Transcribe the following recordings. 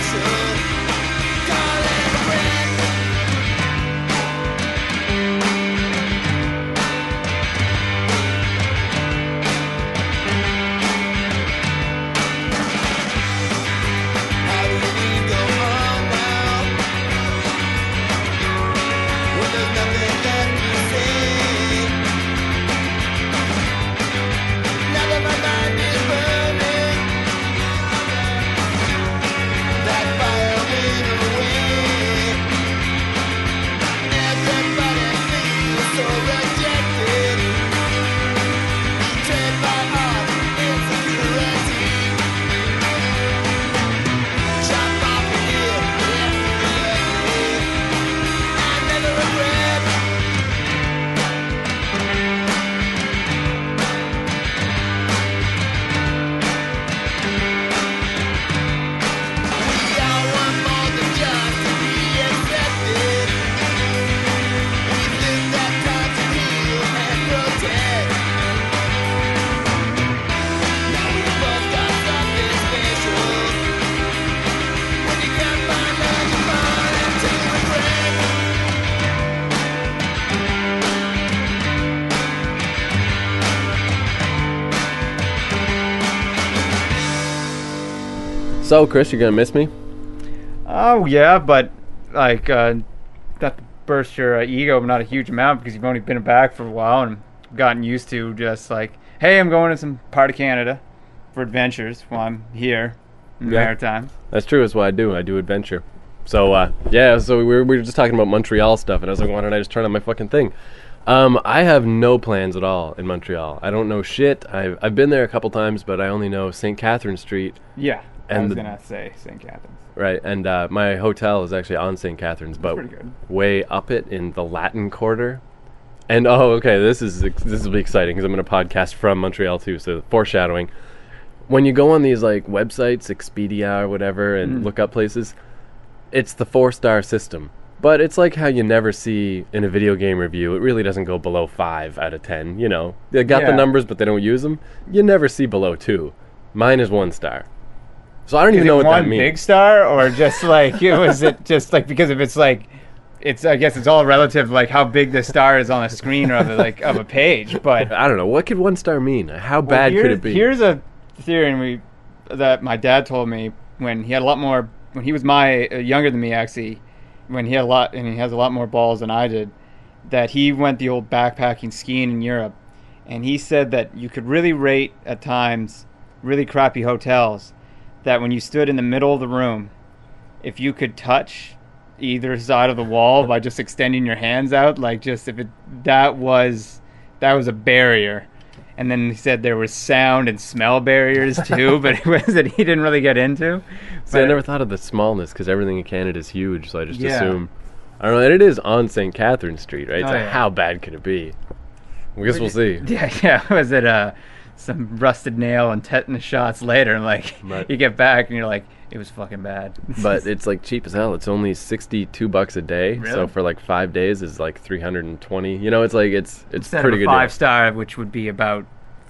So, Chris, you gonna miss me? Oh, yeah, but, like, not to burst your ego, but not a huge amount, because you've only been back for a while and gotten used to just, like, hey, I'm going to some part of Canada for adventures while I'm here in the Maritime. That's true. That's what I do. I do adventure. So, so we were just talking about Montreal stuff, and I was like, why don't I just turn on my fucking thing? I have no plans at all in Montreal. I don't know shit. I've been there a couple times, but I only know St. Catherine Street. Yeah. I was going to say St. Catharines. Right, and my hotel is actually on St. Catharines, but way up it in the Latin Quarter. And, this will be exciting, because I'm going to podcast from Montreal, too, so foreshadowing. When you go on these, like, websites, Expedia or whatever, and look up places, it's the 4-star system. But it's like how you never see in a video game review, it really doesn't go below 5 out of 10, you know. They got the numbers, but they don't use them. You never see below 2. Mine is 1 star. So I don't even know what that means. One big star, or just like was it just like because if it's like it's I guess it's all relative like how big the star is on a screen or of a page. But I don't know, what could 1 star mean? How bad could it be? Here's a theory that my dad told me when he had a lot more when he was younger than me actually, when he had he has a lot more balls than I did, that he went the old backpacking skiing in Europe, and he said that you could really rate at times really crappy hotels. That when you stood in the middle of the room, if you could touch either side of the wall by just extending your hands out, like just that was a barrier. And then he said there was sound and smell barriers too, but it was that he didn't really get into. See, I never thought of the smallness because everything in Canada is huge, so I just assume. I don't know, and it is on St. Catherine Street, right? So how bad could it be? I guess we'll see. Yeah. Was it some rusted nail and tetanus shots later, and like you get back and you're like, it was fucking bad. But it's like cheap as hell. It's only $62 a day. Really? So for like 5 days is like $320. You know, it's like it's instead pretty of a good. 5-star, which would be about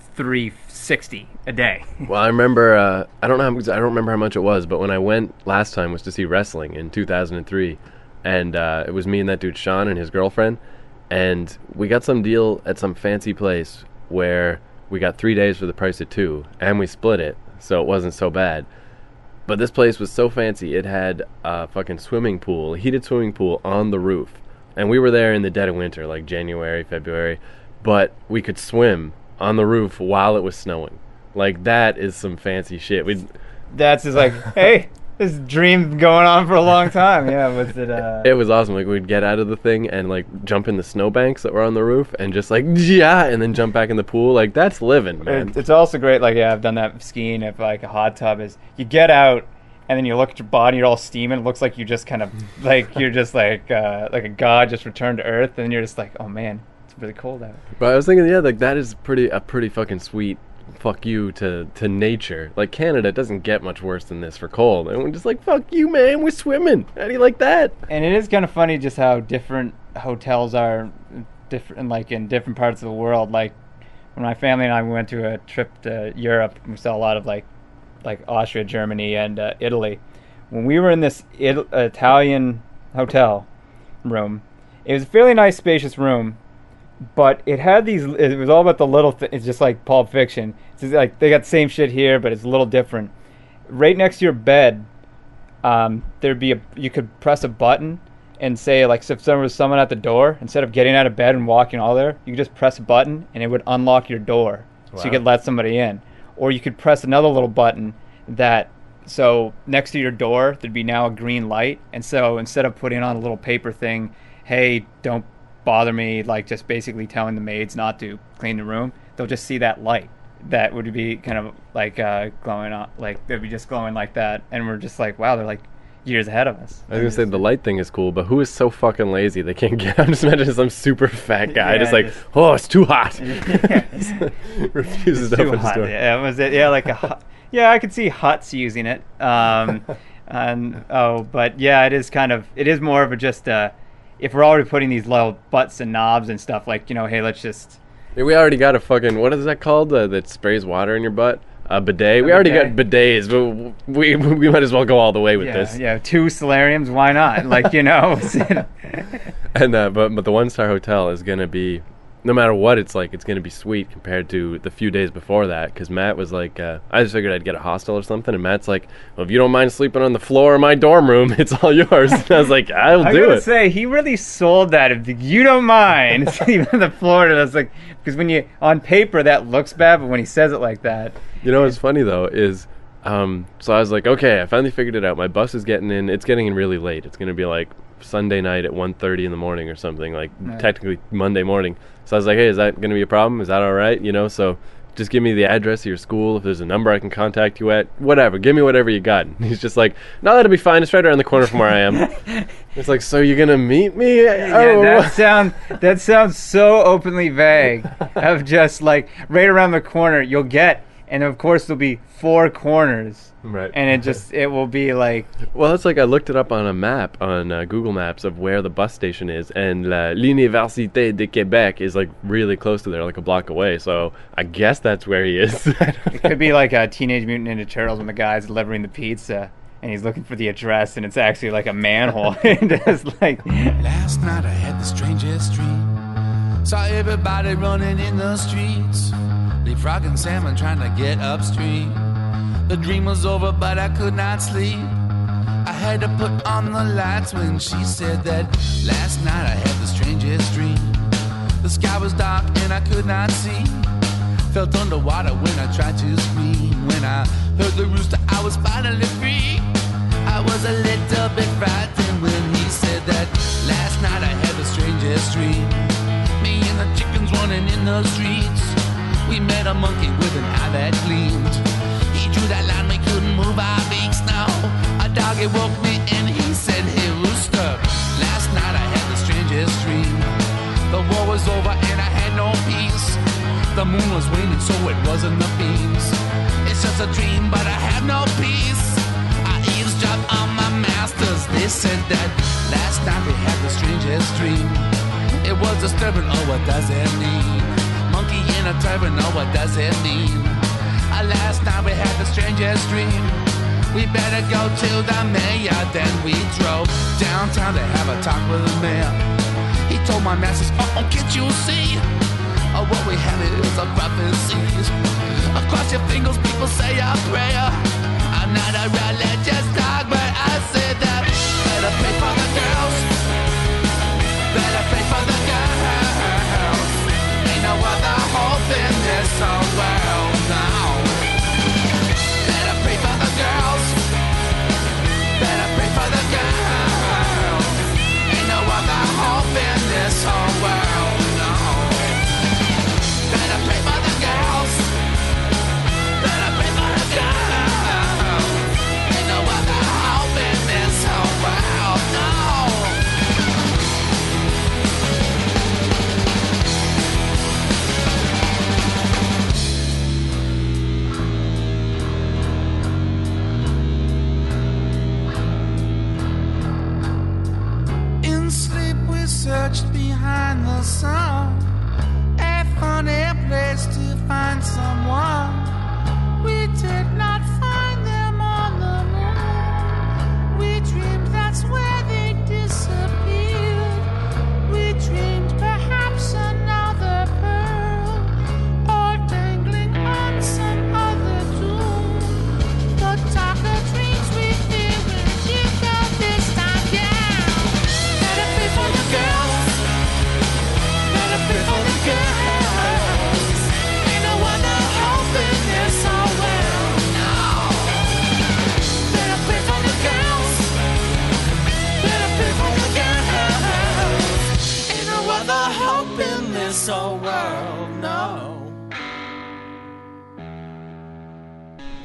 $360 a day. Well, I remember I don't remember how much it was, but when I went last time was to see wrestling in 2003, and it was me and that dude Sean and his girlfriend, and we got some deal at some fancy place where we got 3 days for the price of 2, and we split it, so it wasn't so bad. But this place was so fancy, it had a fucking heated swimming pool on the roof. And we were there in the dead of winter, like January, February, but we could swim on the roof while it was snowing. Like, that is some fancy shit. That's just like, hey, this dream going on for a long time. Yeah, was it? It was awesome. Like, we'd get out of the thing and like jump in the snowbanks that were on the roof and just like and then jump back in the pool. Like, that's living, man. It's also great. Like, I've done that skiing. If like a hot tub is, you get out and then you look at your body, you're all steaming. It looks like you just kind of like you're just like a god just returned to Earth, and you're just like, oh man, it's really cold out. But I was thinking, like that is a pretty fucking sweet. Fuck you to nature. Like, Canada doesn't get much worse than this for cold. And we're just like, fuck you, man, we're swimming. How do you like that? And it is kind of funny just how different hotels are different, like in different parts of the world. Like when my family and I went to a trip to Europe, we saw a lot of like Austria, Germany, and Italy. when we were in this Italian hotel room. It was a fairly nice, spacious room, but it had these. It was all about the little. It's just like Pulp Fiction. It's just like they got the same shit here, but it's a little different. Right next to your bed, there'd be you could press a button and say, like, if there was someone at the door, instead of getting out of bed and walking all there, you could just press a button and it would unlock your door. Wow. So you could let somebody in. Or you could press another little button so next to your door, there'd be now a green light. And so instead of putting on a little paper thing, hey, don't bother me, like just basically telling the maids not to clean the room, they'll just see that light. That would be kind of like glowing on, like they'd be just glowing like that. And we're just like, wow, they're like years ahead of us. I was gonna say the light thing is cool, but who is so fucking lazy they can't get? I'm just imagining some super fat guy oh, it's too hot. Refuses to open his door. Yeah, was it? Yeah, like a hut. Yeah, I could see huts using it. But yeah, it is more of a just if we're already putting these little butts and knobs and stuff, like, you know, hey, let's just. Yeah, we already got a fucking, what is that called? That sprays water in your butt. A bidet. We already got bidets, but we might as well go all the way with this. Yeah, 2 solariums. Why not? Like, you know. And but the 1-star hotel is gonna be, no matter what it's like, it's gonna be sweet compared to the few days before that. Because Matt was like, I just figured I'd get a hostel or something, and Matt's like, well, if you don't mind sleeping on the floor of my dorm room, it's all yours. And I was like, I'll do it. I gotta say, he really sold that. If you don't mind sleeping on the floor, and I was like, because when you on paper that looks bad, but when he says it like that. You know what's funny though is, so I was like, okay, I finally figured it out. My bus is getting in. It's getting in really late. It's gonna be like Sunday night at 1:30 in the morning or something, like technically Monday morning. So I was like, hey, is that gonna be a problem? Is that all right? You know, so just give me the address of your school. If there's a number I can contact you at, whatever. Give me whatever you got. And he's just like, no, that'll be fine. It's right around the corner from where I am. It's like, so you're gonna meet me? Yeah, that sounds so openly vague. Of just like right around the corner you'll get. And of course there'll be 4 corners, right? And it will be like. Well, it's like I looked it up on a map on Google Maps of where the bus station is, and l'Université de Québec is like really close to there, like a block away. So I guess that's where he is. It could be like a Teenage Mutant Ninja Turtles when the guy's delivering the pizza and he's looking for the address, and it's actually like a manhole. And just like. Last night I had the strangest dream. Saw everybody running in the streets. Leapfrogging salmon trying to get upstream. The dream was over, but I could not sleep. I had to put on the lights when she said that. Last night I had the strangest dream. The sky was dark and I could not see. Felt underwater when I tried to scream. When I heard the rooster, I was finally free. I was a little bit frightened when he said that. Last night I had the strangest dream. Me and the chickens running in the streets. We met a monkey with an eye that gleamed. He drew that line, we couldn't move our beaks now. A doggy woke me and he said, hey rooster. Last night I had the strangest dream. The war was over and I had no peace. The moon was waning so it wasn't the beams. It's just a dream but I have no peace. I eavesdropped on my masters. They said that last night we had the strangest dream. It was disturbing, oh what does it mean? Monkey in a turban, oh what does it mean? Last night we had the strangest dream. We better go to the mayor. Then we drove downtown to have a talk with the mayor. He told my masters, oh can't you see? What we have is a prophecy. Across your fingers people say a prayer. I'm not a religious dog, but I said that. Better pray for the girls. Better pray for the girls. Ain't no other hope in this whole world now. Better pray for the girls. Better pray for the girls. Ain't no other hope in this whole world now. Better pray for the girls. Better pray for the girls. Ain't no other hope in this whole world now. Searched behind the sun, a funny place to find someone. We did not find them on the moon.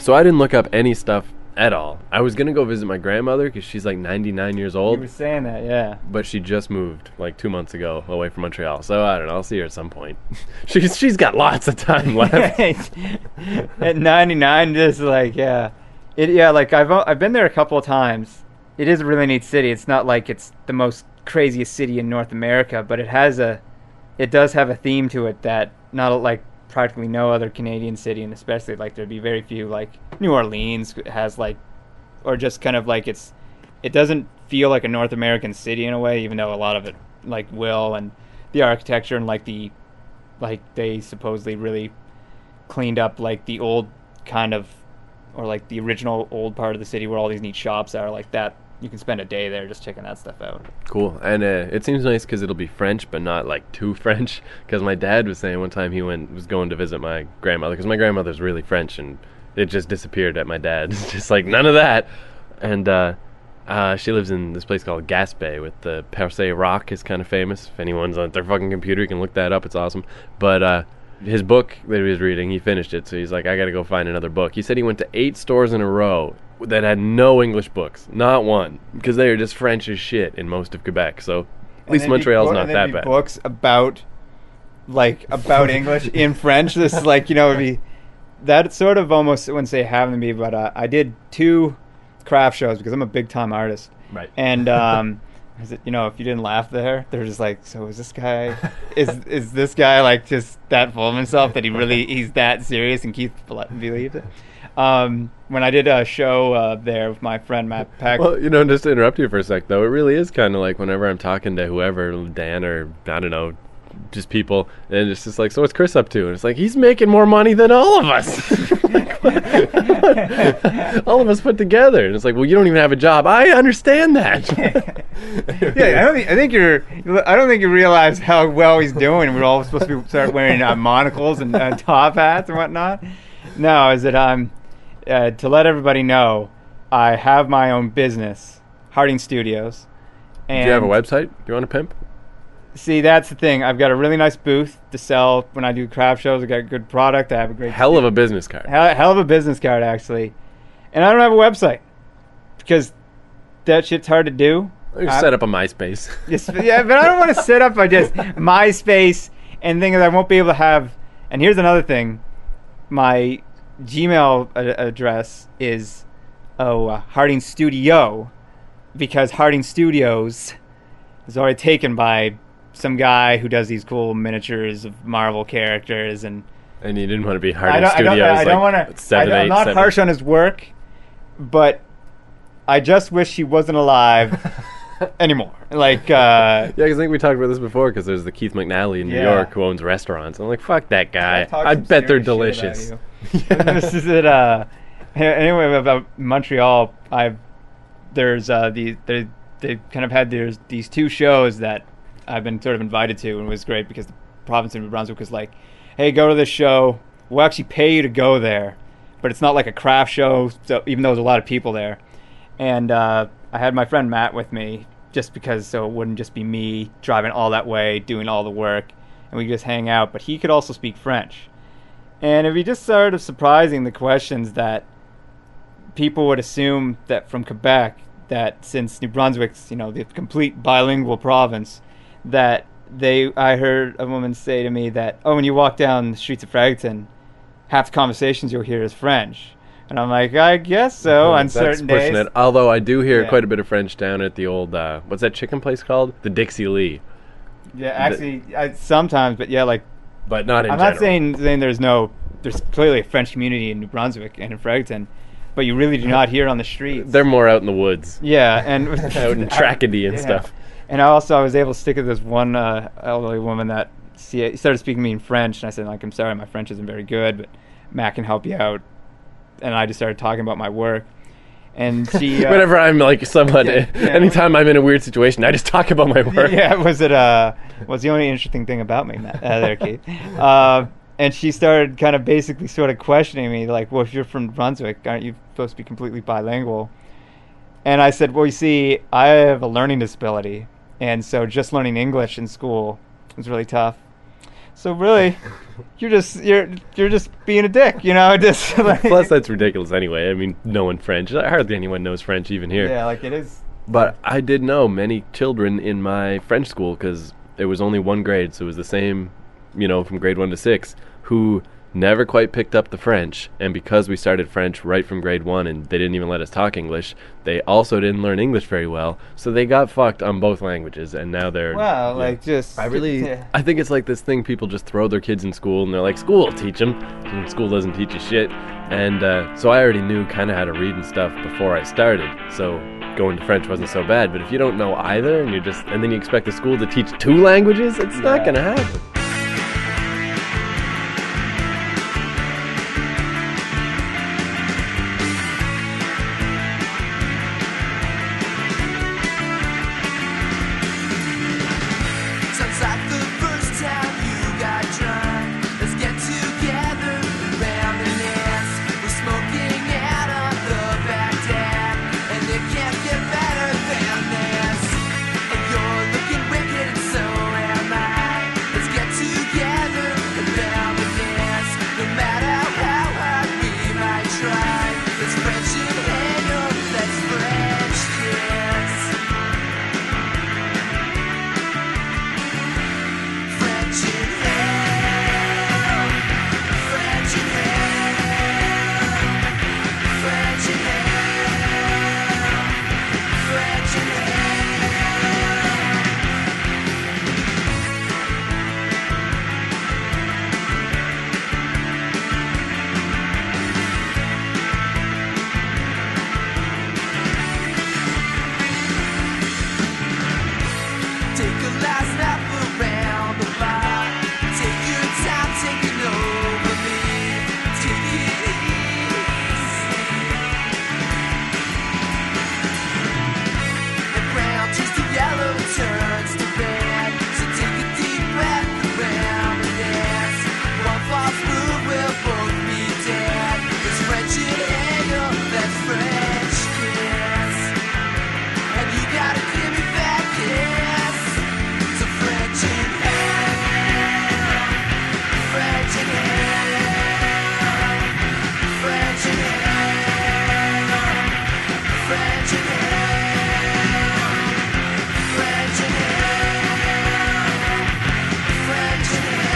So I didn't look up any stuff at all. I was going to go visit my grandmother because she's like 99 years You old. were saying that, yeah. But she just moved like 2 months ago away from Montreal. So I don't know. I'll see her at some point. She's got lots of time left. At 99, just like, yeah. Like I've been there a couple of times. It is a really neat city. It's not like it's the most craziest city in North America, but it does have a theme to it that not like practically no other Canadian city, and especially like there'd be very few, like New Orleans has like, or just kind of like it doesn't feel like a North American city in a way, even though a lot of it like will, and the architecture and like they supposedly really cleaned up like the old kind of, or like the original old part of the city where all these neat shops are like that. You can spend a day there just checking that stuff out. Cool. And it seems nice because it'll be French, but not like too French. Because my dad was saying one time he was going to visit my grandmother, because my grandmother's really French, and it just disappeared at my dad's. Just like, none of that. And she lives in this place called Gaspé, with the Percé Rock is kind of famous. If anyone's on their fucking computer, you can look that up. It's awesome. But his book that he was reading, he finished it, so he's like, I gotta go find another book. He said he went to 8 stores in a row that had no English books, not one, because they are just French as shit in most of Quebec. So at least Montreal's not that bad. Books about English in French. This is like, it'd be that sort of almost, I wouldn't say having to be, but I did 2 craft shows because I'm a big time artist. Right. And if you didn't laugh there, they're just like, so is this guy is this guy like just that full of himself that he's that serious, and Keith believed it. When I did a show there with my friend Matt Peck. Well, just to interrupt you for a sec, though, it really is kind of like whenever I'm talking to whoever, Dan or, I don't know, just people, and it's just like, so what's Chris up to? And it's like, he's making more money than all of us. All of us put together. And it's like, well, you don't even have a job. I understand that. Yeah, I don't think you realize how well he's doing. We're all supposed to start wearing monocles and top hats and whatnot. No, is that to let everybody know, I have my own business, Harding Studios. And do you have a website you want to pimp? See, that's the thing. I've got a really nice booth to sell when I do craft shows. I got a good product. I have a great hell of a business card. Hell of a business card, actually. And I don't have a website because that shit's hard to do. You set up a MySpace. Yeah, but I don't want to set up just MySpace and things I won't be able to have. And here's another thing. My Gmail address is Harding Studio, because Harding Studios is already taken by some guy who does these cool miniatures of Marvel characters, and you didn't want to be Harding Studios. I don't want to. I'm not harsh on his work, but I just wish he wasn't alive anymore. Like, yeah, because I think we talked about this before. Because there's the Keith McNally in New York who owns restaurants. I'm like, fuck that guy. I bet they're delicious. This is it. Anyway, about Montreal, they kind of had these 2 shows that I've been sort of invited to, and it was great because the province of New Brunswick was like, hey, go to this show. We'll actually pay you to go there, but it's not like a craft show, so even though there's a lot of people there. And I had my friend Matt with me just because, so it wouldn't just be me driving all that way, doing all the work, and we could just hang out. But he could also speak French. And it'd be just sort of surprising the questions that people would assume that from Quebec, that since New Brunswick's, the complete bilingual province, that I heard a woman say to me that, when you walk down the streets of Fredericton, half the conversations you'll hear is French. And I'm like, I guess so, on certain days. It. Although I do hear quite a bit of French down at the old, what's that chicken place called? The Dixie Lee. Yeah, actually, sometimes, but yeah, like... But not in general. I'm not saying there's clearly a French community in New Brunswick and in Fredericton, but you really do not hear on the streets. They're more out in the woods. Yeah, and... out in Tracadie and stuff. And I was able to stick with this one elderly woman that started speaking to me in French, and I said, like, I'm sorry, my French isn't very good, but Matt can help you out. And I just started talking about my work. And she... Whenever I'm, like, somewhat... anytime I'm in a weird situation, I just talk about my work. Yeah, was the only interesting thing about me, Matt, there, Keith. And she started kind of basically sort of questioning me, like, well, if you're from Brunswick, aren't you supposed to be completely bilingual? And I said, well, you see, I have a learning disability, and so just learning English in school was really tough. So really, you're just being a dick, just like, Plus, that's ridiculous anyway. I mean, knowing French, hardly anyone knows French even here. yeah, like it is. But I did know many children in my French school, because it was only one grade, so it was the same, from grade 1 to 6, who never quite picked up the French. And because we started French right from grade 1 and they didn't even let us talk English, they also didn't learn English very well, so they got fucked on both languages, and now they're... Wow, yeah. like just... I think it's like this thing people just throw their kids in school, and they're like, school will teach them, and school doesn't teach you shit. And so I already knew kind of how to read and stuff before I started, so going to French wasn't so bad. But if you don't know either, and then you expect the school to teach 2 languages, it's not gonna happen. Sounds like the first time you got drunk. Let's get together around the nest. We're smoking out of the back deck, and it can't get better than this. And you're looking wicked, and so am I. Let's get together around the nest. No matter how hard we might try, let's French inhale, let's French kiss. French inhale, French inhale, French inhale, French Take a last lap around the bar. Take your time taking over me. Take it easy. The ground turns to yellow, turns to red. So take a deep breath around the nest. One false move, we'll both be dead. It's French inhale, that's French kiss. And you gotta give me that kiss. So French inhale, French inhale, French inhale, French inhale, French inhale, French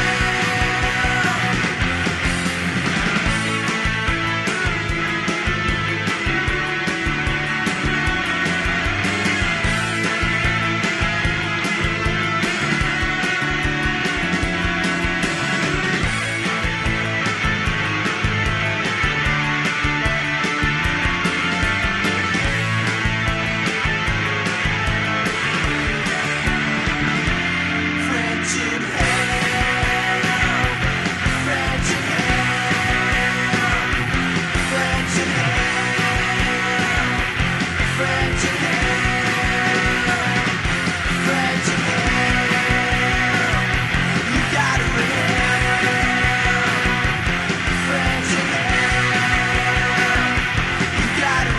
French inhale, French inhale, French inhale, French inhale, French inhale. You gotta inhale, French inhale. You gotta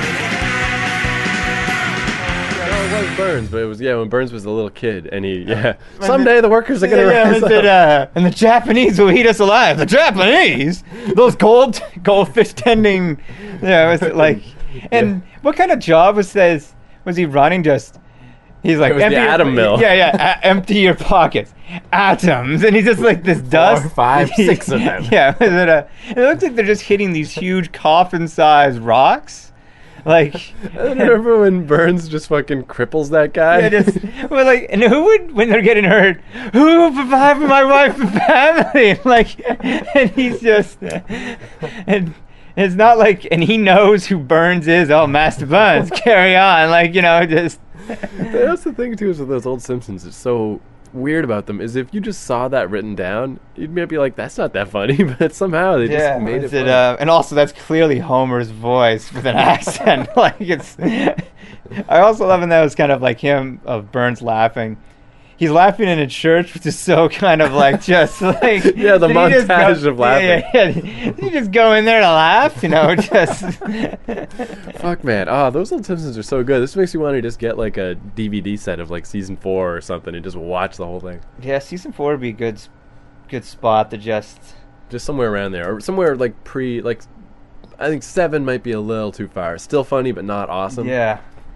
inhale. No, it was Burns, but it was, when Burns was a little kid, and someday the workers are gonna rise up. And the Japanese will eat us alive. The Japanese, those goldfish tending, was it like, and what kind of job was this? Was he running? He's like, It was the atom mill. Empty your pockets, atoms, and he's just like this dust. 4, 5, 6 of them. Yeah, it looks like they're just hitting these huge coffin-sized rocks. Like, I remember when Burns just fucking cripples that guy. and who would, when they're getting hurt, who will provide for my wife and family? Like, and he's just, and it's not like, and he knows who Burns is. Oh, Master Burns, carry on. Like, just. That's the thing too, is with those old Simpsons. It's so weird about them is if you just saw that written down, you'd maybe be like, that's not that funny, but somehow they just made it funny. And also that's clearly Homer's voice with an accent. Like it's. I also love when that was kind of like him of Burns laughing. He's laughing in a church, which is so kind of like just like the montage of laughing. Did he just go in there to laugh? Just fuck, man. Those old Simpsons are so good. This makes me want to just get like a DVD set of like season 4 or something and just watch the whole thing. Yeah, season 4 would be good good spot to just somewhere around there, or somewhere like I think 7 might be a little too far. Still funny, but not awesome. Yeah.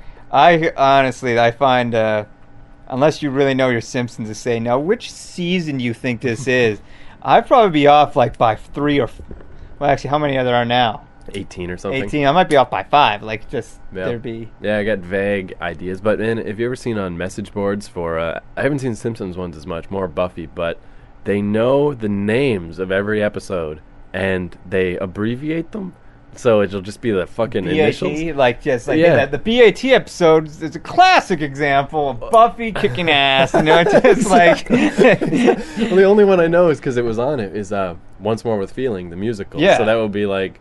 I find, unless you really know your Simpsons, to say, now, which season do you think this is? I'd probably be off, like, by 3 or... Well, actually, how many are there now? 18 or something. 18. I might be off by 5. Like, just, Yeah. there'd be... Yeah, I got vague ideas. But, man, have you ever seen on message boards for... I haven't seen Simpsons ones as much, more Buffy, but they know the names of every episode, and they abbreviate them. So it'll just be the fucking BAT, initials. Yeah. The BAT episode is a classic example of Buffy kicking ass. You know, it's just like... Well, the only one I know is because it was on it is Once More with Feeling, the musical. Yeah. So that would be like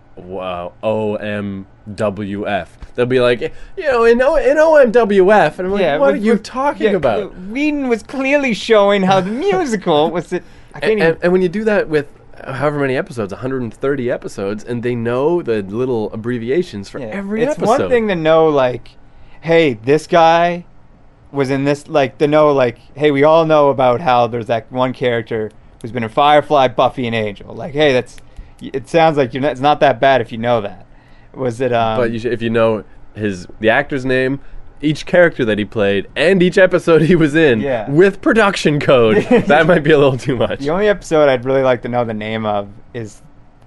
OMWF. They'll be like, in OMWF. And I'm like, what are you talking about? Whedon was clearly showing how the musical was... And when you do that with however many episodes, 130 episodes, and they know the little abbreviations for every episode. It's one thing to know, like, hey, this guy was in this, like, to know, like, hey, we all know about how there's that one character who's been in Firefly, Buffy, and Angel. Like, hey, it sounds like it's not that bad if you know that. Was it, But if you know the actor's name, each character that he played, and each episode he was in, with production code, that might be a little too much. The only episode I'd really like to know the name of is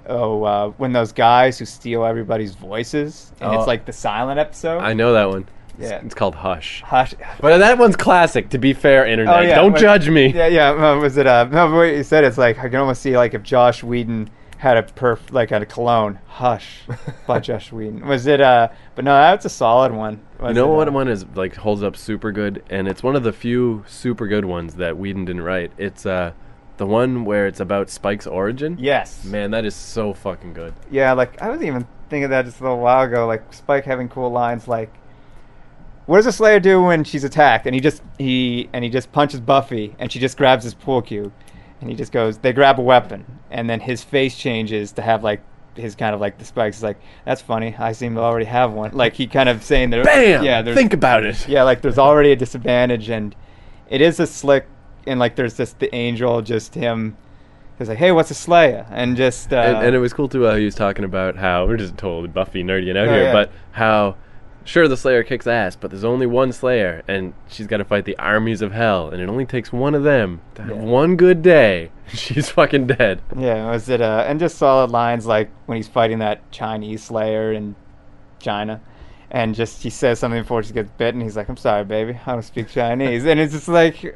when those guys who steal everybody's voices, and it's like the silent episode. I know that one. Yeah. It's called Hush. Hush. But that one's classic, to be fair, Internet. Oh, yeah. Don't judge me. Yeah. Was it, no, what you said, it's like, I can almost see, like, if Josh Whedon had a cologne, Hush, by Josh Whedon. Was it, but no, that's a solid one. You know what one is, like, holds up super good, and it's one of the few super good ones that Whedon didn't write. It's, the one where it's about Spike's origin. Yes. Man, that is so fucking good. Yeah, like, I was even thinking that just a little while ago, like, Spike having cool lines like, what does a Slayer do when she's attacked? And he just punches Buffy, and she just grabs his pool cue. And he just goes, they grab a weapon. And then his face changes to have, like, his kind of, like, the spikes. It's like, that's funny. I seem to already have one. Like, he kind of saying that... Bam! Yeah, think about it. Yeah, like, there's already a disadvantage. And it is a slick... And, like, there's just the Angel, just him... He's like, hey, what's a Slayer? And just... And it was cool, too, how he was talking about how... We're just totally Buffy nerdying out here. Yeah. But how... Sure, the Slayer kicks ass, but there's only one Slayer, and she's got to fight the armies of hell, and it only takes one of them to have one good day. She's fucking dead. Yeah, was it? And just solid lines like when he's fighting that Chinese Slayer in China, and just he says something before she gets bitten. He's like, "I'm sorry, baby, I don't speak Chinese," and it's just like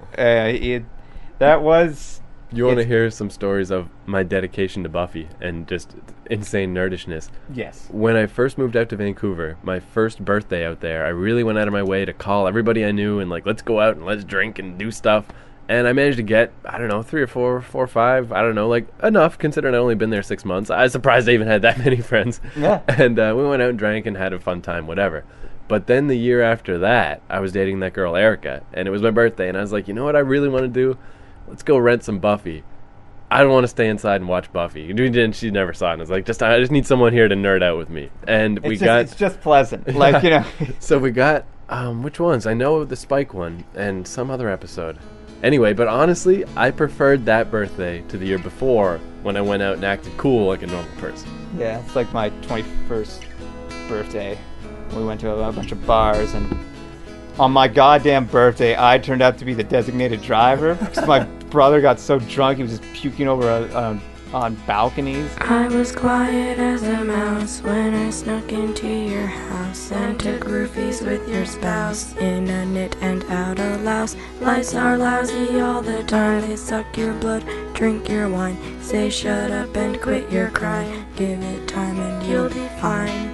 that was. You want to hear some stories of my dedication to Buffy and just insane nerdishness? Yes. When I first moved out to Vancouver, my first birthday out there, I really went out of my way to call everybody I knew and, like, let's go out and let's drink and do stuff. And I managed to get, I don't know, 3 or 4 or 5, I don't know, like, enough, considering I'd only been there 6 months. I was surprised I even had that many friends. Yeah. And we went out and drank and had a fun time, whatever. But then the year after that, I was dating that girl, Erica, and it was my birthday, and I was like, you know what I really want to do? Let's go rent some Buffy. I don't want to stay inside and watch Buffy. She never saw it. And I was like, I just need someone here to nerd out with me. And it's just pleasant. Like, you know. So we got, which ones? I know the Spike one and some other episode. Anyway, but honestly, I preferred that birthday to the year before when I went out and acted cool like a normal person. Yeah, it's like my 21st birthday. We went to a bunch of bars, and on my goddamn birthday, I turned out to be the designated driver because my brother got so drunk he was just puking over on balconies. I was quiet as a mouse when I snuck into your house and took roofies with your spouse. In a knit and out a louse. Lights are lousy all the time. They suck your blood, drink your wine. Say shut up and quit your cry. Give it time and you'll be fine.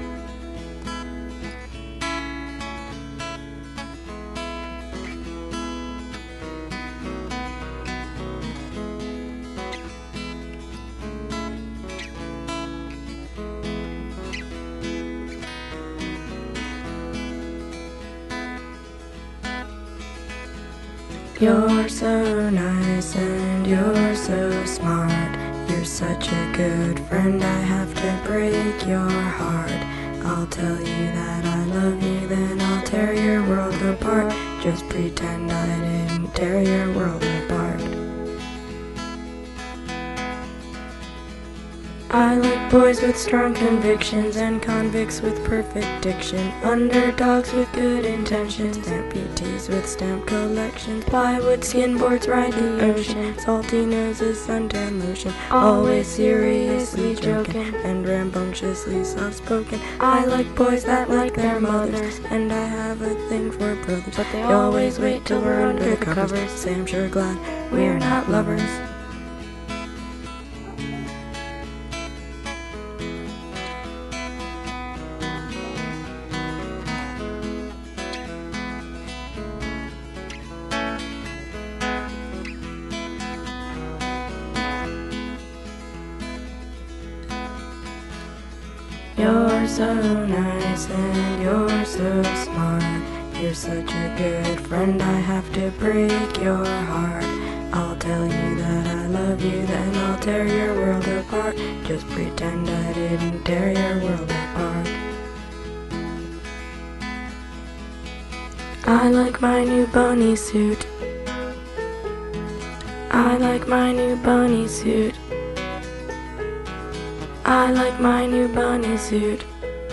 You're so nice and you're so smart. You're such a good friend, I have to break your heart. I'll tell you that I love you, then I'll tear your world apart. Just pretend I didn't tear your world apart. I like boys with strong convictions and convicts with perfect diction, underdogs with good intentions, amputees with stamp collections, plywood skin boards ride the ocean, salty noses suntan lotion, always seriously joking and rambunctiously soft-spoken. I like boys that like their mothers, and I have a thing for brothers, but they always wait till we're under the covers. Say I'm sure glad we're not lovers. You're so nice and you're so smart. You're such a good friend, I have to break your heart. I'll tell you that I love you, then I'll tear your world apart. Just pretend I didn't tear your world apart. I like my new bunny suit. I like my new bunny suit. I like my new bunny suit.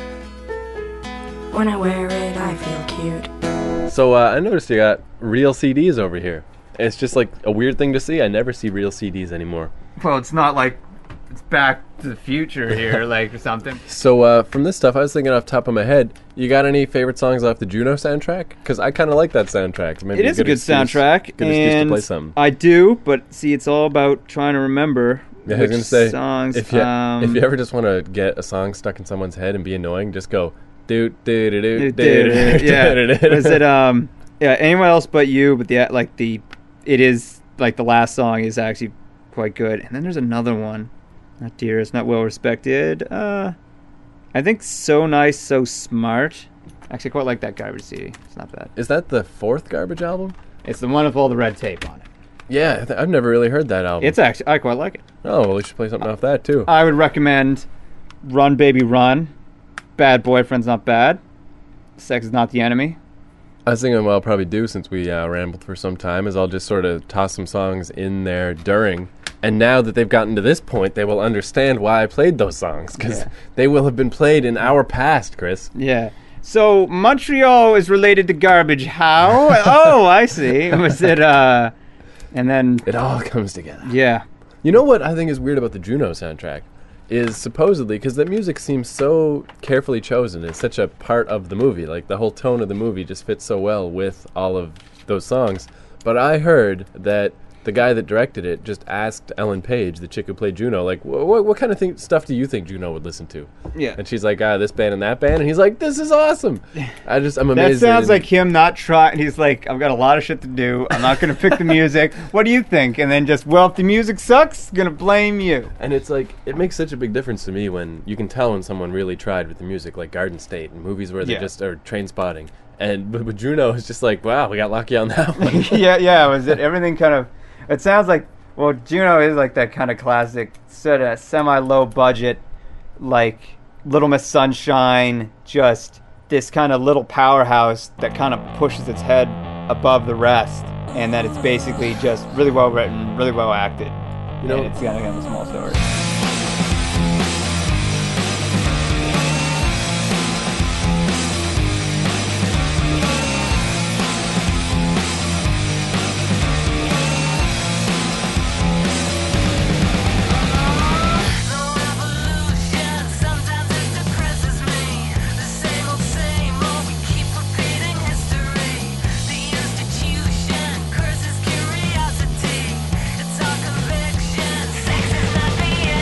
When I wear it, I feel cute. So I noticed you got real CDs over here. It's just like a weird thing to see. I never see real CDs anymore. Well, it's not like it's Back to the Future here, like, or something. So from this stuff, I was thinking off the top of my head, you got any favorite songs off the Juno soundtrack? Because I kind of like that soundtrack. Maybe It is a good soundtrack, Good excuse to and play something. I do, but see, it's all about trying to remember Yeah, I was which gonna say, songs. if you ever just want to get a song stuck in someone's head and be annoying, just go do do do do do. Yeah, was it yeah, anyone else but you? But it is like the last song is actually quite good. And then there's another one, not Dearest, not Well Respected. I think So Nice, So Smart. Actually, I quite like that Garbage CD. It's not bad. Is that the fourth Garbage album? It's the one with all the red tape on it. Yeah, I've never really heard that album. It's actually, I quite like it. Oh, well, we should play something off that too. I would recommend Run Baby Run, Bad Boyfriend's Not Bad, Sex Is Not the Enemy. I was thinking what I'll probably do, since we rambled for some time, is I'll just sort of toss some songs in there during. And now that they've gotten to this point, they will understand why I played those songs, because they will have been played in our past, Chris. Yeah. So Montreal is related to Garbage. How? Oh, I see. Was it, and then... It all comes together. Yeah. You know what I think is weird about the Juno soundtrack? Is supposedly, because the music seems so carefully chosen, it's such a part of the movie, like the whole tone of the movie just fits so well with all of those songs. But I heard that the guy that directed it just asked Ellen Page, the chick who played Juno, like, what kind of stuff do you think Juno would listen to? Yeah. And she's like, this band and that band, and he's like, this is awesome. I'm That amazed. sounds like him not trying. He's like, I've got a lot of shit to do. I'm not going to pick the music. What do you think? And then just, well, if the music sucks, going to blame you. And it's like, it makes such a big difference to me when you can tell when someone really tried with the music, like Garden State and movies where they just are Train Spotting. And but Juno is just like, wow, we got lucky on that one. yeah. Was it everything kind of? It sounds like, well, Juno is like that kind of classic, sort of semi-low budget, like Little Miss Sunshine, just this kind of little powerhouse that kind of pushes its head above the rest, and that it's basically just really well written, really well acted. You know, and it's kind of a small story. Curiosity, it's all conviction. Sex is not the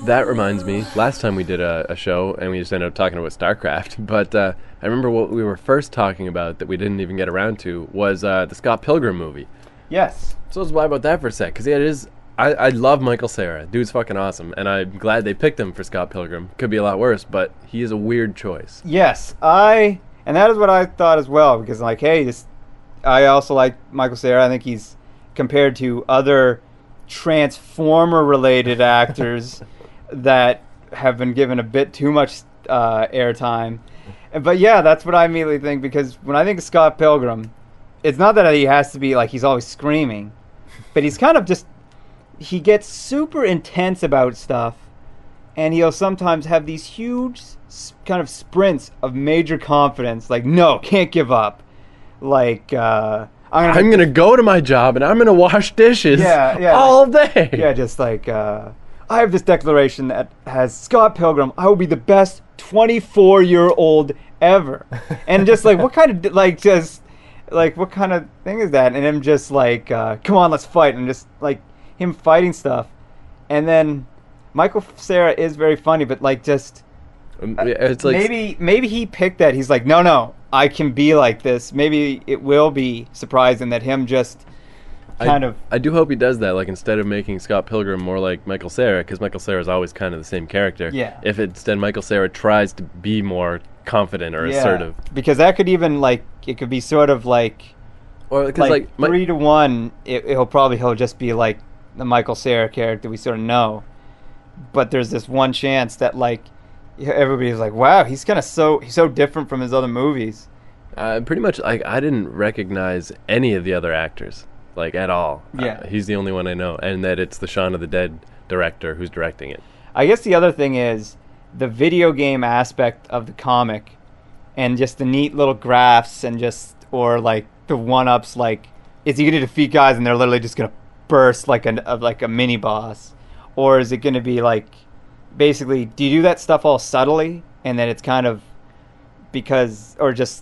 That reminds me, last time we did a show, and we just ended up talking about StarCraft, but I remember what we were first talking about that we didn't even get around to was the Scott Pilgrim movie. Yes. So let's lie about that for a sec, because it is... I love Michael Cera. Dude's fucking awesome, and I'm glad they picked him for Scott Pilgrim. Could be a lot worse, but he is a weird choice. Yes, and that is what I thought as well, because like, hey, I also like Michael Cera. I think he's, compared to other Transformer-related actors that have been given a bit too much airtime. But yeah, that's what I immediately think, because when I think of Scott Pilgrim, it's not that he has to be like he's always screaming, but he's kind of just, he gets super intense about stuff, and he'll sometimes have these huge kind of sprints of major confidence, like, no, can't give up. Like, I'm gonna go to my job and I'm gonna wash dishes all day. Yeah, just like, I have this declaration that has Scott Pilgrim, I will be the best 24-year-old ever. And just like, what kind of, like, just, like, what kind of thing is that? And him just like, come on, let's fight. And just like him fighting stuff. And then Michael Cera is very funny, but like, just, it's like maybe he picked that. He's like, no, I can be like this. Maybe it will be surprising that him just kind of... I do hope he does that, like, instead of making Scott Pilgrim more like Michael Cera, because Michael Cera is always kind of the same character. Yeah. If instead Michael Cera tries to be more confident or assertive. Because that could even, like, it could be sort of like... Or, cause like 3-1, he'll just be like the Michael Cera character we sort of know. But there's this one chance that, like, everybody's like, wow, he's so different from his other movies. Pretty much, like, I didn't recognize any of the other actors, like, at all. Yeah. He's the only one I know, and that it's the Shaun of the Dead director who's directing it. I guess the other thing is the video game aspect of the comic, and just the neat little graphs, and just, or like the one-ups, like, is he going to defeat guys and they're literally just going to burst like a mini boss, or is it going to be like, basically, do you do that stuff all subtly, and then it's kind of because,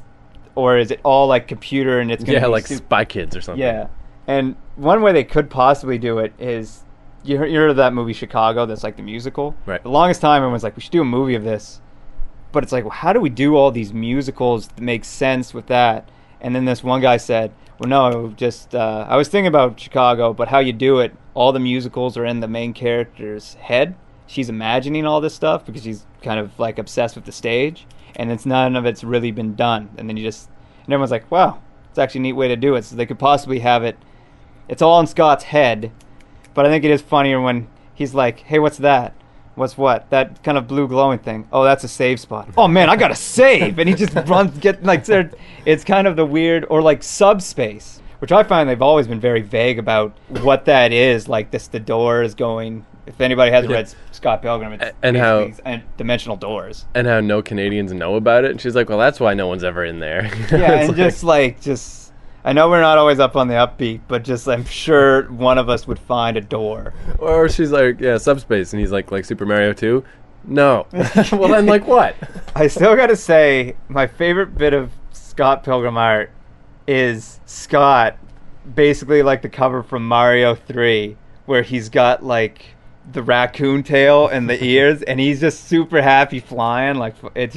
or is it all like computer and it's going to be like Spy Kids or something? Yeah, and one way they could possibly do it is, you heard of that movie Chicago? That's like the musical. Right. The longest time, everyone's like, we should do a movie of this, but it's like, well, how do we do all these musicals that make sense with that? And then this one guy said, well, no, just I was thinking about Chicago, but how you do it, all the musicals are in the main character's head. She's imagining all this stuff because she's kind of like obsessed with the stage, and none of it's really been done. And then and everyone's like, wow, it's actually a neat way to do it. So they could possibly have it's all in Scott's head, but I think it is funnier when he's like, hey, what's that? What's what? That kind of blue glowing thing. Oh, that's a save spot. Oh man, I gotta save! And he just runs, it's kind of the weird, or like Subspace, which I find they've always been very vague about what that is. Like the door is going. If anybody hasn't read Scott Pilgrim, it's and dimensional doors. And how no Canadians know about it. And she's like, well, that's why no one's ever in there. Yeah, and just I know we're not always up on the upbeat, but just I'm sure one of us would find a door. Or she's like, yeah, Subspace, and he's like Super Mario 2? No. Well, then, like, what? I still gotta say, my favorite bit of Scott Pilgrim art is Scott, basically like the cover from Mario 3, where he's got, like, the raccoon tail and the ears, and he's just super happy flying. Like, it's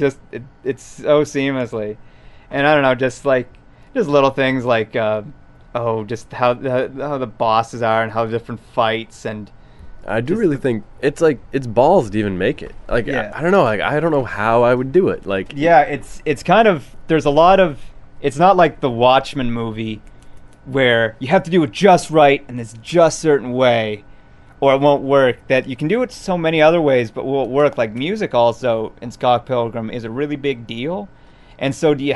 so seamlessly. And I don't know, just little things like, just how the bosses are and how different fights, and I do really think it's balls to even make it. Like, yeah. I don't know. Like, I don't know how I would do it. Like, yeah, it's kind of, there's a lot of, it's not like the Watchmen movie where you have to do it just right and it's just certain way or it won't work. That you can do it so many other ways, but won't work. Like music also in Scott Pilgrim is a really big deal. And so do you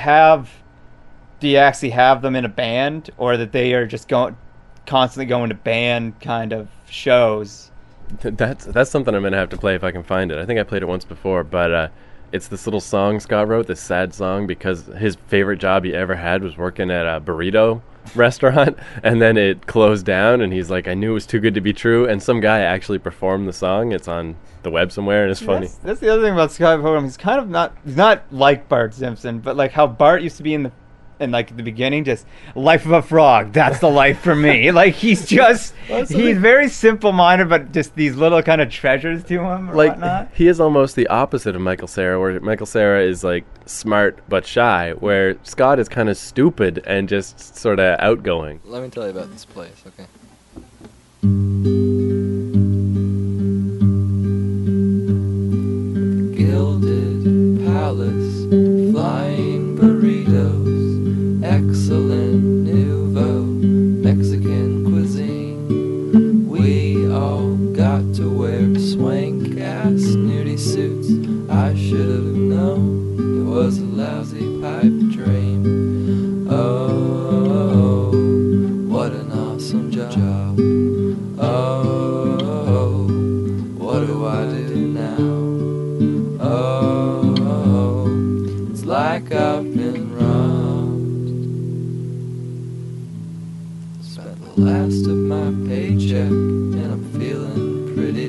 actually have them in a band, or that they are just constantly going to band kind of shows? That's something I'm gonna have to play if I can find it. I think I played it once before, but it's this little song Scott wrote, this sad song, because his favorite job he ever had was working at a burrito restaurant, and then it closed down, and he's like, I knew it was too good to be true, and some guy actually performed the song. It's on the web somewhere, and it's funny. That's the other thing about Scott Pilgrim. He's kind of he's not like Bart Simpson, but like how Bart used to be in and like at the beginning, just life of a frog. That's the life for me. Like he's very simple-minded, but just these little kind of treasures to him or like whatnot. he is almost the opposite of Michael Cera, where Michael Cera is like smart but shy, where Scott is kind of stupid and just sort of outgoing. Let me tell you about this place, okay? Gilded palace, flying burritos, excellent nouveau, Mexican cuisine. We all got to wear swank-ass nudie suits. I should have known it was a lousy pipe dream. Oh, what an awesome job. Oh, what do I do now? Oh, it's like I've been robbed. Spent the last of my paycheck and I'm feeling pretty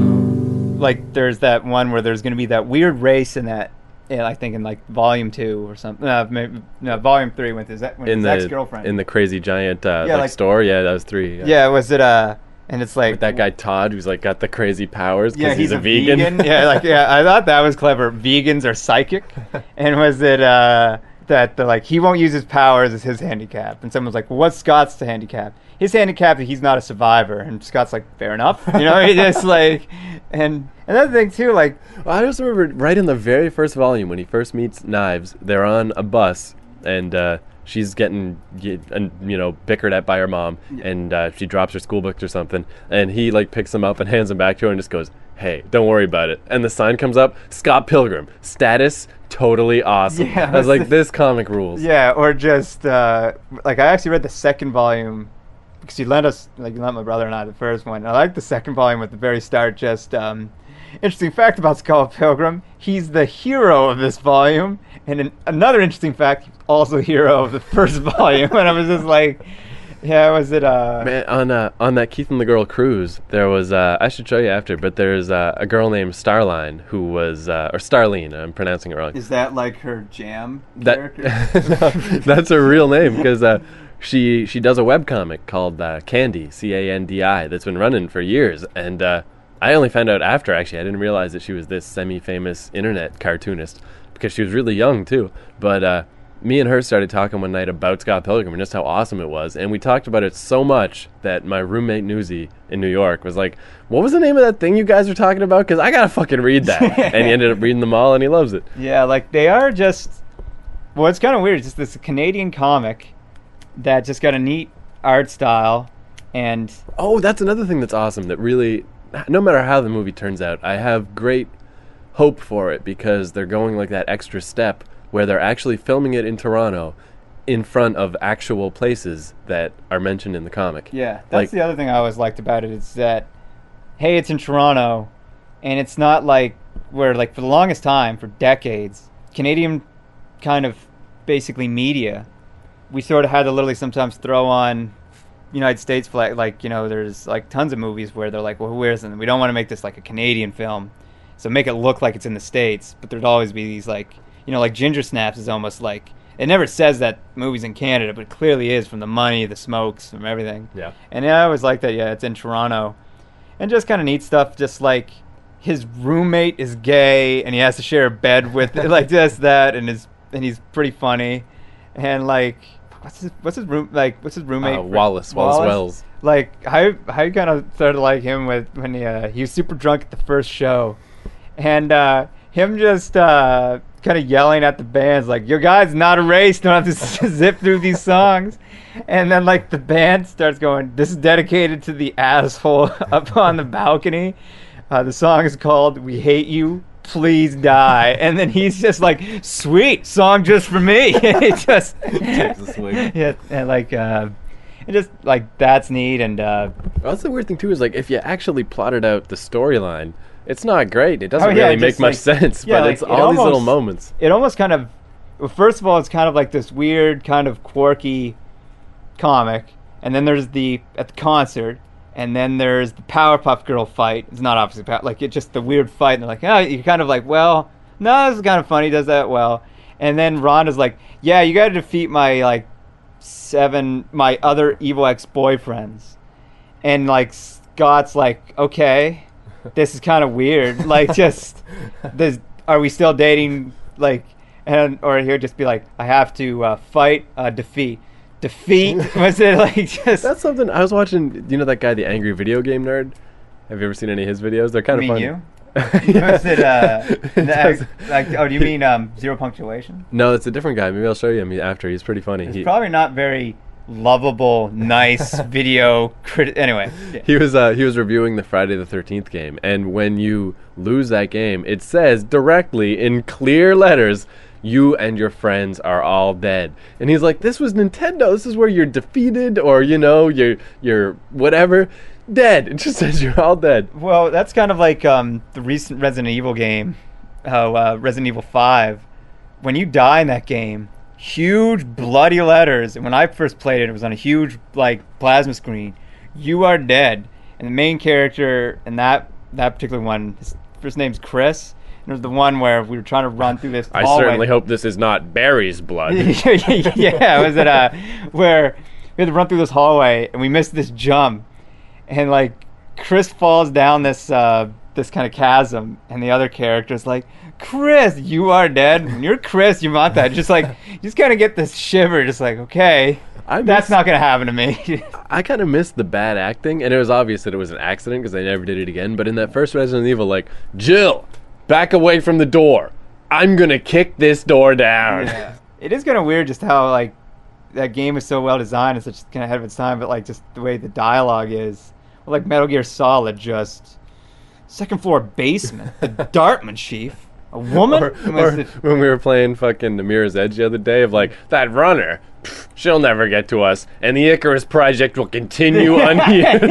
down. Like there's that one where there's going to be that weird race in that. Yeah, I think in like volume 2 or something. No, volume 3 with his ex-girlfriend. In the crazy giant like store. Yeah, that was 3. Yeah, was it and it's like with that guy Todd, who's like got the crazy powers because yeah, he's a vegan. yeah, I thought that was clever. Vegans are psychic, and was it that like he won't use his powers as his handicap? And someone's like, well, "What's Scott's handicap?" His handicap is he's not a survivor, and Scott's like, "Fair enough," you know. He just like and another thing too, like Well, I just remember right in the very first volume when he first meets Knives, they're on a bus and she's getting bickered at by her mom, and she drops her school books or something, and he like picks them up and hands them back to her and just goes, "Hey, don't worry about it." And the sign comes up, Scott Pilgrim, status totally awesome. Yeah, I was like, this comic rules. yeah, or just like I actually read the second volume because you lent my brother and I the first one. I like the second volume at the very start. Just interesting fact about Scott Pilgrim: he's the hero of this volume, and another interesting fact, he's also hero of the first volume. And I was just like, yeah, was it Man, on that Keith and the Girl cruise, there was I should show you after, but there's a girl named Starline who was or Starline, I'm pronouncing it wrong. Is that like her jam character? No, that's her real name because she does a webcomic called Candy, Candi, that's been running for years, and I only found out after, actually. I didn't realize that she was this semi-famous internet cartoonist because she was really young too. But me and her started talking one night about Scott Pilgrim and just how awesome it was, and we talked about it so much that my roommate Newsy in New York was like, "What was the name of that thing you guys were talking about? Because I gotta fucking read that." And he ended up reading them all, and he loves it. Yeah, like they are just. Well, it's kind of weird. It's just this Canadian comic that just got a neat art style, and oh, that's another thing that's awesome. That really, no matter how the movie turns out, I have great hope for it because they're going like that extra step where they're actually filming it in Toronto in front of actual places that are mentioned in the comic. Yeah, that's the other thing I always liked about it is that, hey, it's in Toronto, and it's not like where, like, for the longest time, for decades, Canadian kind of basically media, we sort of had to literally sometimes throw on United States flag, like, there's like tons of movies where they're like, well, who isn't? We don't want to make this like a Canadian film, so make it look like it's in the States, but there'd always be these like, like Ginger Snaps is almost like, it never says that movie's in Canada, but it clearly is from the money, the smokes, from everything. Yeah. And I always like that, it's in Toronto. And just kind of neat stuff, just like his roommate is gay and he has to share a bed with like just that, and he's pretty funny. And like what's his roommate? Wallace Wells. Like how you kind of started like him when he was super drunk at the first show, and him just kind of yelling at the bands like, "Your guy's not a race, don't have to zip through these songs," and then like the band starts going, "This is dedicated to the asshole up on the balcony. The song is called 'We Hate You, Please Die,'" and then he's just like, "Sweet song just for me." It just takes a swing. Yeah, and like it just like that's neat. And that's the weird thing too is like if you actually plotted out the storyline, it's not great. It doesn't Oh, yeah, really it make just, much like- sense, yeah, but like, it's it all these little almost- moments. it almost kind of, well, first of all, it's kind of like this weird kind of quirky comic, and then there's at the concert, and then there's the Powerpuff Girl fight. It's not obviously like it's just the weird fight, and they're like, you're kind of like, well, no, this is kind of funny, does that well, And then Rhonda's like, yeah, you got to defeat my my other evil ex-boyfriends. And like Scott's like, okay, this is kind of weird. Like, just this, are we still dating? Like, or he'll just be like, I have to fight, defeat. Was it like just? That's something I was watching. You know that guy, the Angry Video Game Nerd? Have you ever seen any of his videos? They're kind of funny. You? Was it oh, do you mean Zero Punctuation? No, it's a different guy. Maybe I'll show you him after. He's pretty funny. He's probably not very lovable, nice video anyway. Yeah. He was reviewing the Friday the 13th game, and when you lose that game, it says directly in clear letters, you and your friends are all dead. And he's like, this was Nintendo. This is where you're defeated, or you're whatever. Dead. It just says you're all dead. Well, that's kind of like the recent Resident Evil game, Resident Evil 5. When you die in that game, huge bloody letters, and when I first played it, it was on a huge plasma screen. You are dead. And the main character in that particular one, his first name's Chris. And it was the one where we were trying to run through this hallway. I certainly hope this is not Barry's blood. Yeah, was it where we had to run through this hallway and we missed this jump. And Chris falls down this kind of chasm, and the other character's like, Chris, you are dead. When you're Chris, you want that. Just you just kind of get this shiver, just like, okay, that's not going to happen to me. I kind of missed the bad acting, and it was obvious that it was an accident because they never did it again. But in that first Resident Evil, Jill, back away from the door. I'm going to kick this door down. Yeah. It is kind of weird just how, that game is so well designed and such kind of ahead of its time, but, just the way the dialogue is. Well, Metal Gear Solid, just second floor basement, the Dartmouth chief, a woman. Or when we were playing fucking The Mirror's Edge the other day, of that runner, she'll never get to us, and the Icarus project will continue unused.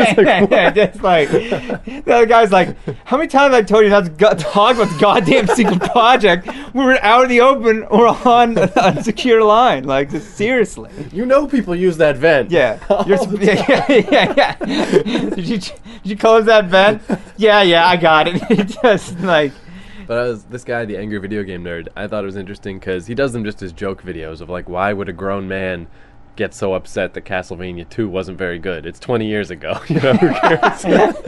The other guy's like, how many times have I told you not to talk about the goddamn secret project? We were out in the open or on a secure line. Just seriously. You know people use that vent. Yeah. Yeah. Did you close that vent? Yeah, I got it. But this guy, the Angry Video Game Nerd, I thought it was interesting because he does them just as joke videos of why would a grown man get so upset that Castlevania 2 wasn't very good? It's 20 years ago. Who cares?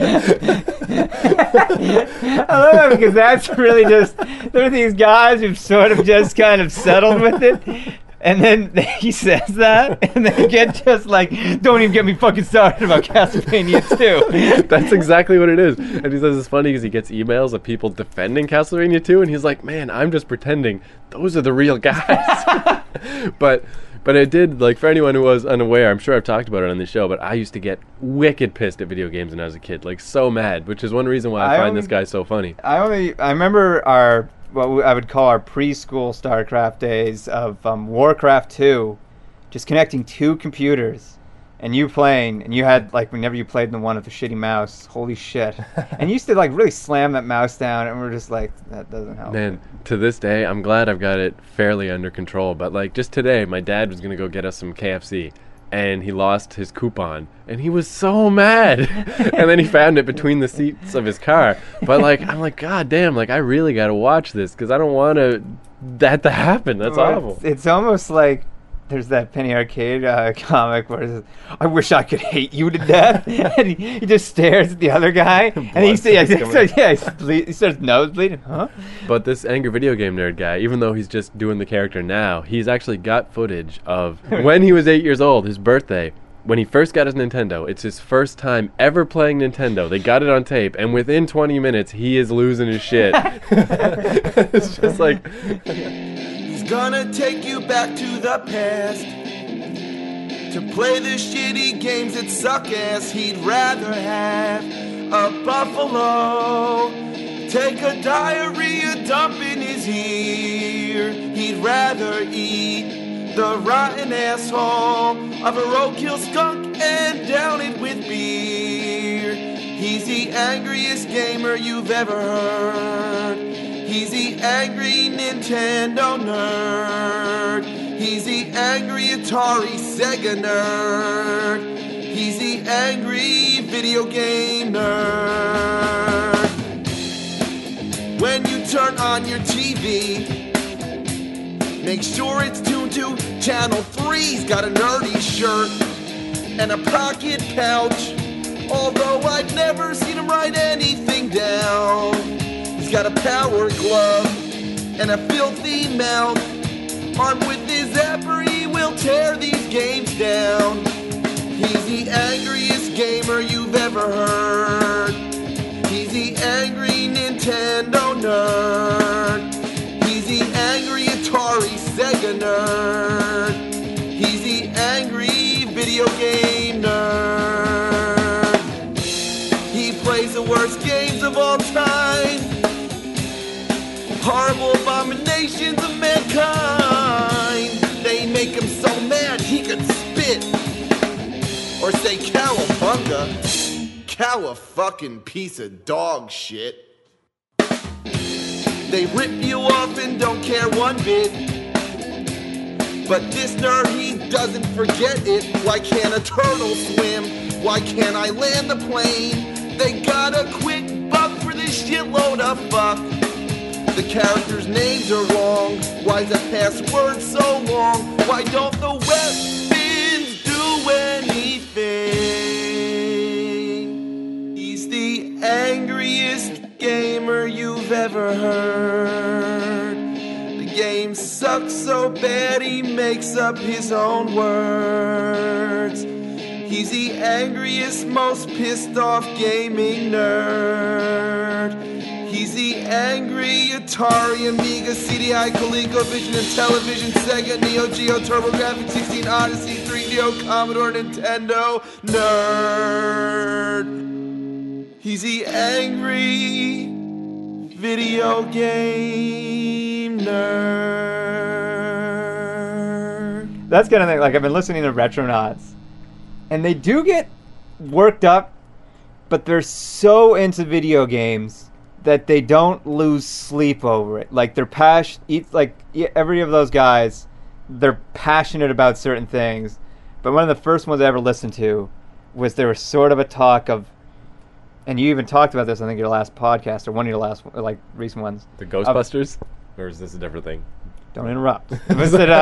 I love that because that's really just, there are these guys who've sort of just kind of settled with it. And then he says that, and they get just don't even get me fucking started about Castlevania 2. That's exactly what it is. And he says it's funny because he gets emails of people defending Castlevania 2, and he's like, man, I'm just pretending. Those are the real guys. But it did, for anyone who was unaware, I'm sure I've talked about it on the show, but I used to get wicked pissed at video games when I was a kid, so mad, which is one reason why I find this guy so funny. I remember what I would call our preschool StarCraft days of Warcraft 2, just connecting two computers, and you playing, and you had, whenever you played the one with the shitty mouse, holy shit. And you used to, really slam that mouse down, and we're just that doesn't help. Man, to this day, I'm glad I've got it fairly under control, but, just today, my dad was going to go get us some KFC, and he lost his coupon, and he was so mad. And then he found it between the seats of his car. But I'm like, God damn, I really got to watch this because I don't want that to happen. That's awful. It's almost like there's that Penny Arcade comic where it says, I wish I could hate you to death. And he just stares at the other guy. And he starts nosebleeding. Huh? But this Angry Video Game Nerd guy, even though he's just doing the character now, he's actually got footage of when he was 8 years old, his birthday, when he first got his Nintendo. It's his first time ever playing Nintendo. They got it on tape, and within 20 minutes, he is losing his shit. It's just He's gonna take you back to the past to play the shitty games that suck ass. He'd rather have a buffalo take a diarrhea dump in his ear. He'd rather eat the rotten asshole of a roadkill skunk and down it with beer. He's the angriest gamer you've ever heard. He's the angry Nintendo nerd. He's the angry Atari Sega nerd. He's the angry video game nerd. When you turn on your TV, Make sure it's tuned to Channel 3's got a nerdy shirt and a pocket pouch. Although I've never seen him write anything down. He's got a power glove and a filthy mouth. Armed with his zapper, he will tear these games down. He's the angriest gamer you've ever heard. He's the angry Nintendo nerd. He's the angry Atari Sega nerd. He's the angry video game nerd. He plays the worst games of all time. Horrible abominations of mankind. They make him so mad he could spit or say cowabunga. Cow a fucking piece of dog shit. They rip you off and don't care one bit. But this nerd, he doesn't forget it. Why can't a turtle swim? Why can't I land the plane? They got a quick buck for this shitload of fuck. The characters' names are wrong. Why's the password so long? Why don't the weapons do anything? He's the angriest gamer you've ever heard. The game sucks so bad he makes up his own words. He's the angriest, most pissed off gaming nerd. He's the angry Atari, Amiga, CDI, ColecoVision, and Television, Sega, Neo Geo, TurboGrafx 16, Odyssey, 3DO, Commodore, Nintendo nerd. He's the angry video game nerd. That's kind of thing. Like, I've been listening to Retronauts, and they do get worked up, but they're so into video games that they don't lose sleep over it. Like, they're every of those guys, they're passionate about certain things. But one of the first ones I ever listened to was there was sort of a talk of, and you even talked about this, I think, your last podcast, or one of your last, recent ones. The Ghostbusters? Or is this a different thing? Don't interrupt. Was it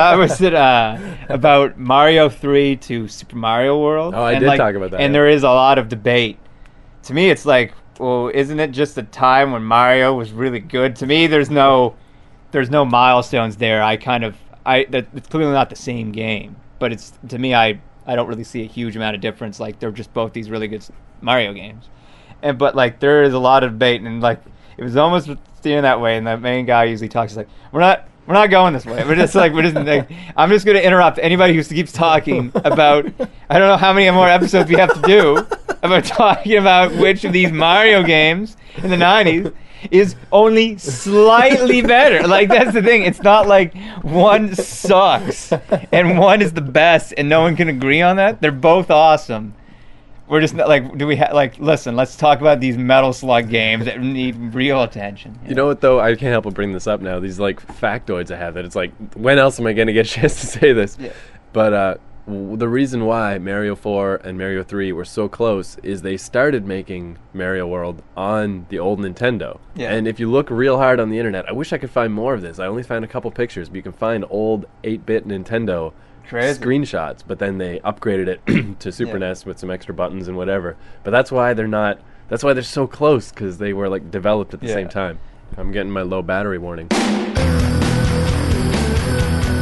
about Mario 3 to Super Mario World? Oh, I did talk about that. And yeah. there is a lot of debate. To me, it's like, well, isn't it just a time when Mario was really good? To me, there's no milestones there. It's clearly not the same game. But it's, to me, I don't really see a huge amount of difference. Like, they're just both these really good Mario games. But like, there is a lot of debate, and like, it was almost steering that way. And the main guy usually talks like, we're not going this way. I'm just going to interrupt anybody who keeps talking about, I don't know how many more episodes we have to do about talking about which of these Mario games in the 90s is only slightly better. Like, that's the thing. It's not like one sucks and one is the best and no one can agree on that. They're both awesome. We're just not like, listen, let's talk about these Metal Slug games that need real attention. You know what, though? I can't help but bring this up now. These, factoids I have that it's like, when else am I going to get a chance to say this? Yeah. But the reason why Mario 4 and Mario 3 were so close is they started making Mario World on the old Nintendo. Yeah. And if you look real hard on the internet, I wish I could find more of this. I only found a couple pictures, but you can find old 8-bit Nintendo screenshots, but then they upgraded it to Super NES with some extra buttons and whatever. But that's why they're so close, because they were developed at the same time. I'm getting my low battery warning.